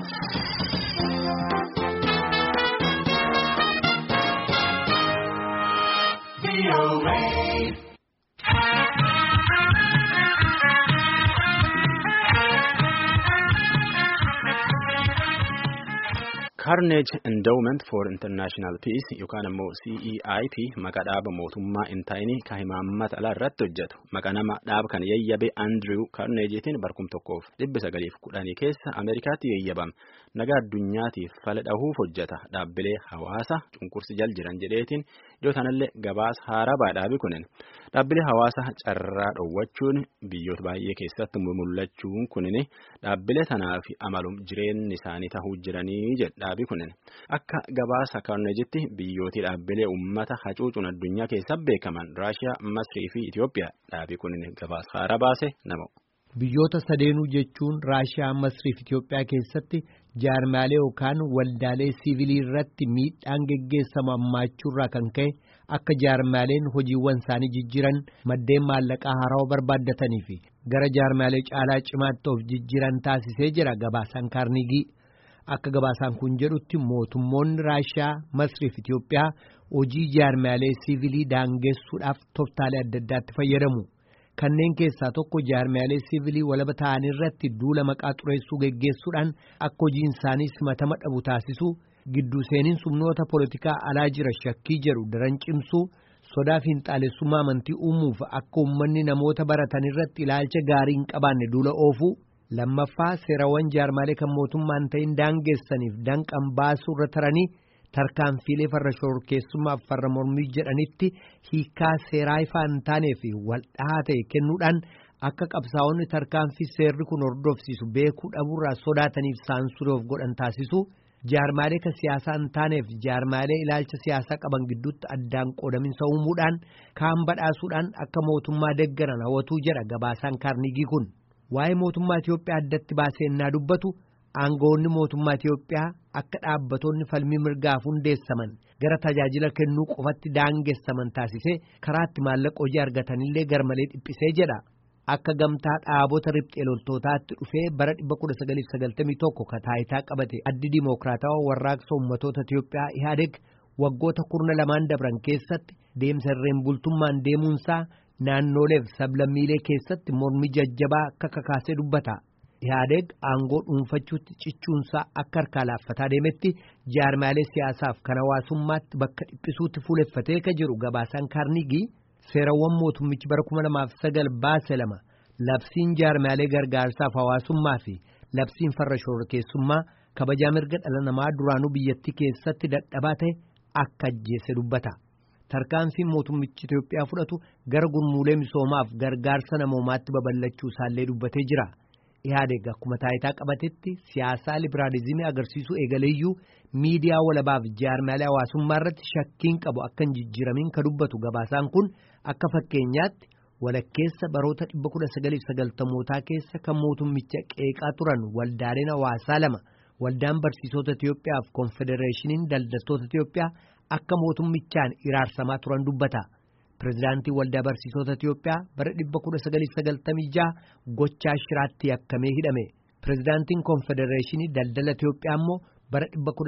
Carnegie Endowment for International Peace yookaan immoo CEIP maqaa dhaaba mootummaa hin taane kan himaammata alaa irratti hojjetu. Maqaa nama dhaaba kan yayyabe Andrew Carnegietiin barkum 1910 keessa Ameerikaatti yayyabame. Nagaa addunyaatiif fala dhahuuf hojjeta. Dhaabbilee hawaasa cunqursi jal jiran jedheetiin yoo tanallee gabaasa haaraa dhaabi kunin. Dhaabbilee hawaasa carraa dhowwachuun biyyoota baay'ee keessatti mul'achuun kunin dhaabbilee sanaaf amalum jireenyi isaanii tahuu jiranii jedha. Akka gabaasa Carnegietti biyyooti dhaabbilee uummata hacuucuun addunyaa keessatti beekaman Raashiyaa, Masrii fi Itoophiyaa dhaabii kunin gabaasa haaraa baase nama. Biyyoota sadeenuu jechuun Raashiyaa, Masrii fi Itoophiyaa keessatti jaarmaalee yookaan waldaalee siivilii irratti miidhaan geggeessamu hammaachurraa kan ka'e akka jaarmaaleen hojiiwwan isaanii jijjiiran maddeen maallaqaa haarawaa barbaaddatanii fi gara jaarmaalee caalaa cimaatti of jijjiiran taasisee jira gabaasaan Carnegie. Akka gabaasaan kun jedhutti mootummoonni Raashiyaa, Masrii fi Itoophiyaa hojii jaarmaalee siivilii daangessuudhaaf tooftaalee adda addaatti fayyadamu. Kanneen keessaa tokko jaarmaalee siivilii walaba ta'an irratti duula maqaa xureessuu geggeessuudhaan akka hojiin isaanii simatama dhabu taasisuu, gidduu seeniin humnoota poolitikaa alaa jira shakkii jedhu daran cimsuu, sodaa fi hinxaalessummaa amantii uumuuf akka uummanni namoota baratan irratti ilaalcha gaarii hin qabaanne duula oofuu. Lammaffaa seerawwan jaarmaalee kan mootummaan ta'in daangeessaniif danqan baasuu irra taranii tarkaanfiilee farra shororkeessummaaf farra mormii jedhanitti hiikaa seeraa ifaa hin taanee fi waldhaa ta'e kennuudhaan akka qabsaa'onni tarkaanfii seerri kun hordofsiisu beekuu dhabuurraa sodaataniif saansurii of godhan taasisu jaarmaalee kan siyaasaa hin taaneef jaarmaalee ilaalcha siyaasaa qaban gidduutti addaan qoodaminsa uumuudhaan kaan badhaasuudhaan akka mootummaa deeggaran hawwatuu jedha gabaasaan Carnegie kun. Waa'ee mootummaa Itoophiyaa addatti baasee innaa dubbatu aangawoonni mootummaa Itoophiyaa akka dhaabbattoonni falmii mirgaaf hundeessaman gara tajaajila kennuu qofatti daangessaman taasisee karaatti maallaqa hojii argatanillee garmalee dhiphisee jedha. Akka gamtaa dhaabota riphxee loltootaatti dhufee bara 1991 kataayitaa qabate addi dimookiraatawaa warraaqsa uummattoota Itoophiyaa IHADEG waggoota 12 dabran keessatti deemsa irreen bultummaan deemuunsaa naannoleef sablammiilee keessatti mormii jajjabaa akka kakaasee dubbata. IHADEG aangoo dhuunfachuutti cichuunsaa akka harkaa laaffataa deemetti jaarmaalee siyaasaaf kan hawaasummaatti bakka dhiphisuutti fuuleffatee ka jiru gabaasaan Carnegie seerawwan mootummichi bara 2009 baase lama labsiin jaarmaalee gargaarsaaf hawaasummaa fi labsiin farra shororkeessummaa kabajaa mirga dhala namaa duraanuu biyyattii keessatti dadhabaa ta'e akka ajjeese dubbata. Tarkaanfiin mootummichi Itoophiyaa fudhatu gara gurmuulee misoomaaf gargaarsa namoomaatti babal'achuu isaallee dubbatee jira. IHADEG akkuma taayitaa qabatetti siyaasaa libiraalizimii agarsiisuu eegaleeyyuu miidiyaa walabaaf jaarmaalee hawaasummaa irratti shakkiin qabu akka hin jijjiiramin ka dubbatu gabaasaan kun akka fakkeenyaatti walakkeessa baroota 1990mootaa keessa kan mootummicha qeeqaa turan waldaaleen hawaasaa lama waldaan barsiisota Itoophiyaa fi konfedereeshiniin daldaltoota Itoophiyaa akka mootummichaan iraarsamaa turan dubbata. Pireezidaantii waldaa barsiisota Itoophiyaa bara 1996 gochaa shiraatti yakkamee hidhame. Pireezidaantiin konfedereeshinii daldala Itoophiyaa immoo bara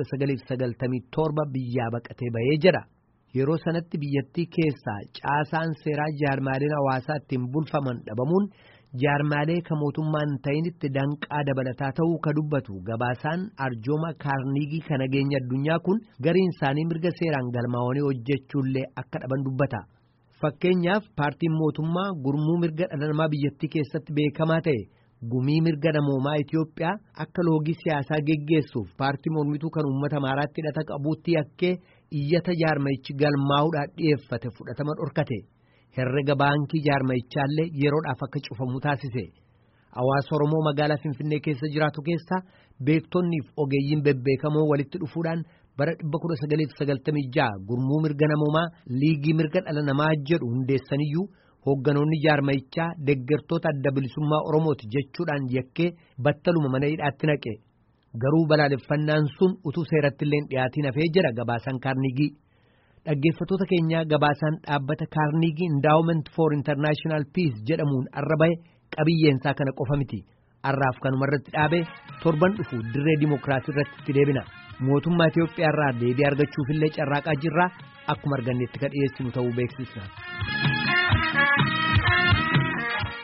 1997 biyyaa baqatee bahee jira. Yeroo sanatti biyyattii keessaa caasaan seeraa jaarmaaleen hawaasaa ittiin bulfaman dhabamuun jaarmaalee kan mootummaan ta'initti danqaa dabalataa ta'uu ka dubbatu gabaasaan arjooma Carnegie kan nageenya addunyaa kun gariin isaanii mirga seeraan galmaa'anii hojjechuullee akka dhaban dubbata. Fakkeenyaaf paartiin mootummaa gurmuu mirga dhala namaa biyyattii keessatti beekamaa ta'e gumii mirga namoomaa Itoophiyaa akka loogii siyaasaa geggeessuuf paartii mormituu kan uummata Amaaraatti hidhata qabuutti yakkee iyyata jaarmayichi galmaa'uudhaan dhiyeeffate fudhatama dhorkate. Herrega baankii jaarmayichaallee yeroodhaaf akka cufamu taasise. Hawaasa Oromoo magaalaa Finfinnee keessa jiraatu keessa beektonniif ogeeyyiin bebbeekamoo walitti dhufuudhaan bara 1996 gurmuu mirga namoomaa liigii mirga dhala namaa jedhu hundeessaniyyuu hoogganoonni jaarmayichaa deeggartoota adda bilisummaa Oromooti jechuudhaan yakkee battaluma mana hidhaatti naqe. Garuu balaaleffannaan sun utuu seerattillee dhiyaatiin hafee jira gabaasaan Carnegie. Dhaggeeffattoota keenyaa gabaasaan dhaabbata Carnegie Endowment for International Peace jedhamuun arra bahe qabiyyeensaa kana qofa miti. har'aaf kanuma irratti dhaabe torban dhufu dirree dimookiraasii irratti itti deebina. Mootummaa Itoophiyaa irraa deebii argachuufillee carraaqaa jirra akkuma argannetti kan dhiyeessinu ta'uu beeksisna.